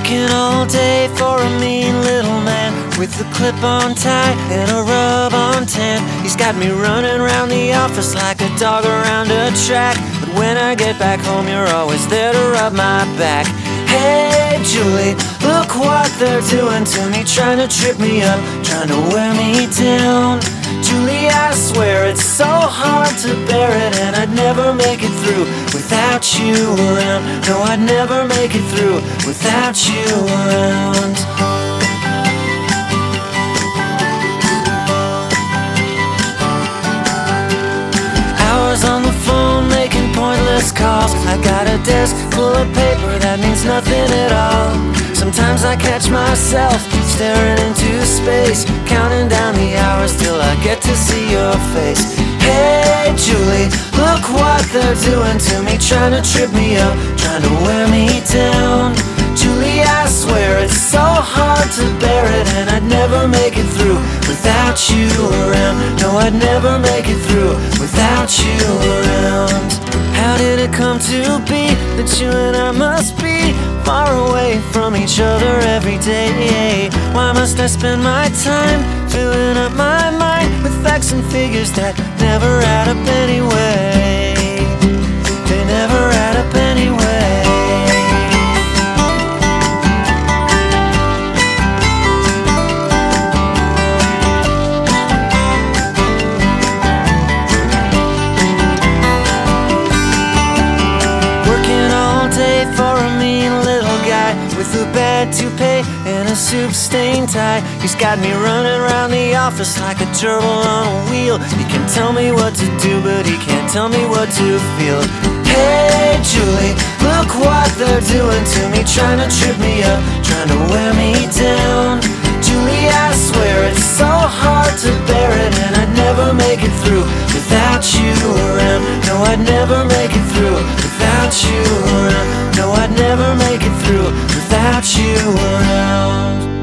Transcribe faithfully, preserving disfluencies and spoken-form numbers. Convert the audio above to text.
Working all day for a mean little man with a clip-on tie and a rub-on tan. He's got me running around the office like a dog around a track. But when I get back home, you're always there to rub my back. Hey Julie, look what they're doing to me, trying to trip me up, trying to wear me down. Julie, I swear it's so hard to bear it, and I'd never make it through without you around. No, I'd never make it through without you around. Hours on the phone making pointless calls. I got a desk full of paper that means nothing at all. Sometimes I catch myself staring into space, counting down the hours till I get to see your face. Hey Julie, look what they're doing to me, trying to trip me up, trying to wear me down. Julie, I swear it's so hard to bear it, and I'd never make it through without you around. No, I'd never make it through without you around. How did it come to be that you and I must be far away from each other every day? Why must I spend my time filling up my mind with facts and figures that never add up anyway? They never add up anyway. For a mean little guy with a bad toupee and a soup-stained tie. He's got me running around the office like a gerbil on a wheel. He can tell me what to do, but he can't tell me what to feel. Hey Julie, look what they're doing to me, trying to trip me up, trying to wear me down. Julie, I swear it's so hard to bear it, and I'd never make it through without you around. No, I'd never make it through without you around. No, I'd never make it through without you around.